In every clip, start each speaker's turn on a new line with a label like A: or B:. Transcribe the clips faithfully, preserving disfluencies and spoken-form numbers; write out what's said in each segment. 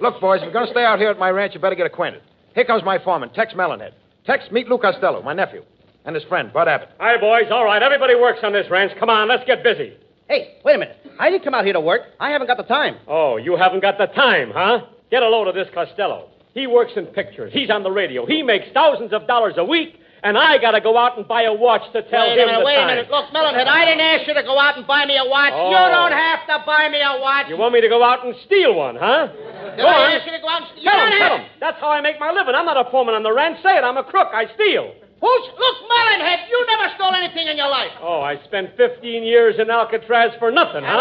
A: Look, boys, if you're going to stay out here at my ranch, you better get acquainted. Here comes my foreman, Tex Mellonhead. Tex, meet Lou Costello, my nephew, and his friend, Bud Abbott.
B: Hi, boys. All right, everybody works on this ranch. Come on, let's get busy.
C: Hey, wait a minute. I didn't come out here to work. I haven't got the time.
B: Oh, you haven't got the time, huh? Get a load of this Costello. He works in pictures. He's on the radio. He makes thousands of dollars a week, and I got to go out and buy a watch to tell
C: wait
B: him
C: a minute,
B: the
C: wait
B: time.
C: a minute. Look, Mellonhead, I didn't ask you to go out and buy me a watch.
B: Oh.
C: You don't have to buy me a watch.
B: You want me to go out and steal one, huh?
C: Did
B: go
C: I
B: on.
C: ask you to go out and steal?
B: Tell him, tell him. That's how I make my living. I'm not a foreman on the ranch. Say it. I'm a crook. I steal.
C: Who's... Look, Mellonhead, you never stole anything in your life.
B: Oh, I spent fifteen years in Alcatraz for nothing, huh?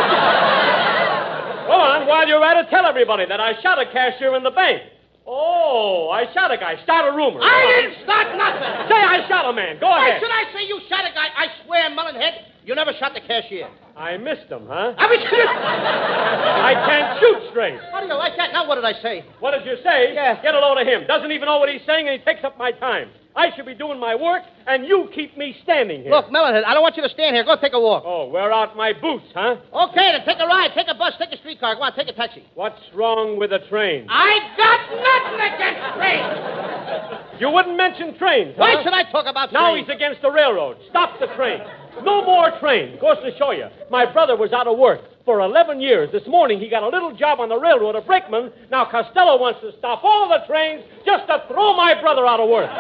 B: Go on, while you're at it, tell everybody that I shot a cashier in the bank. Oh, I shot a guy. Start a rumor.
C: I didn't start nothing.
B: Say I shot a man. Go
C: Why
B: ahead.
C: should I say you shot a guy? I swear, Mellonhead, you never shot the cashier.
B: I missed him, huh?
C: I mean,
B: I can't shoot straight.
C: how do you like that? Now, what did I say?
B: What did you say?
C: Yeah.
B: Get a load of him. Doesn't even know what he's saying, and he takes up my time. I should be doing my work, and you keep me standing here.
C: Look, Mellonhead, I don't want you to stand here. Go take a walk.
B: Oh, wear out my boots, huh?
C: Okay, then take a ride. Take a bus. Take a streetcar. Go on, take a taxi.
B: What's wrong with a train?
C: I got nothing against trains.
B: You wouldn't mention trains, huh?
C: Why should I talk about
B: Now
C: trains?
B: he's against the railroad. Stop the train. No more trains. Goes to show you. My brother was out of work for eleven years. This morning he got a little job on the railroad, a brakeman. Now Costello wants to stop all the trains just to throw my brother out of work.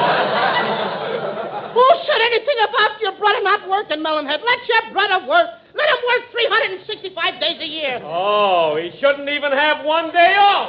C: Who said anything about your brother not working, Mellonhead? Let your brother work. Let him work three hundred sixty-five days a year.
B: Oh, he shouldn't even have one day off.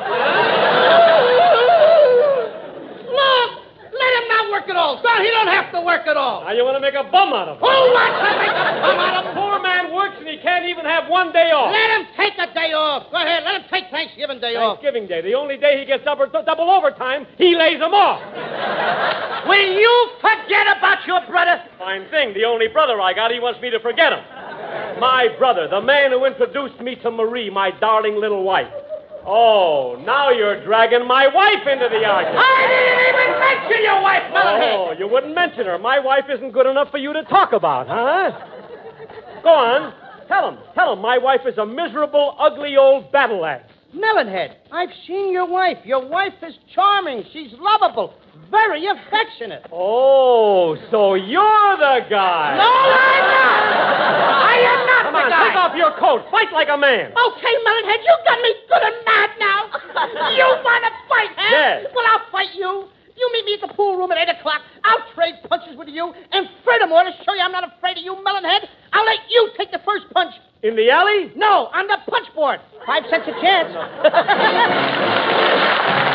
C: Look, let him not work at all. Son, he don't have to work at all.
B: Now you want to make a bum out of him.
C: Who wants to make a bum out of him?
B: Poor man works and he can't even have one day off.
C: Let him take a day off. Go ahead, let him take Thanksgiving Day off.
B: Thanksgiving Day, the only day he gets double, double overtime, he lays them off.
C: Will you forget about your brother?
B: Fine thing. The only brother I got, he wants me to forget him. My brother, the man who introduced me to Marie, my darling little wife. Oh, now you're dragging my wife into the argument.
C: I didn't even mention your wife, Mellonhead.
B: Oh, you wouldn't mention her. My wife isn't good enough for you to talk about, huh? Go on. Tell him. Tell him my wife is a miserable, ugly old battle axe.
C: Melonhead, I've seen your wife. Your wife is charming. She's lovable. Very affectionate.
B: Oh, so you're the guy.
C: No, I'm not. I am not
B: Come
C: the
B: on,
C: guy.
B: take off your coat. Fight like a man.
C: Okay, Melonhead, you got me good and mad now. You want to fight, huh?
B: Yes.
C: Well, I'll fight you. You meet me at the pool room at eight o'clock. I'll trade punches with you. And furthermore, to show you I'm not afraid of you, Melonhead, I'll let you take the first punch.
B: In the alley?
C: No, on the punch board. Five cents a chance.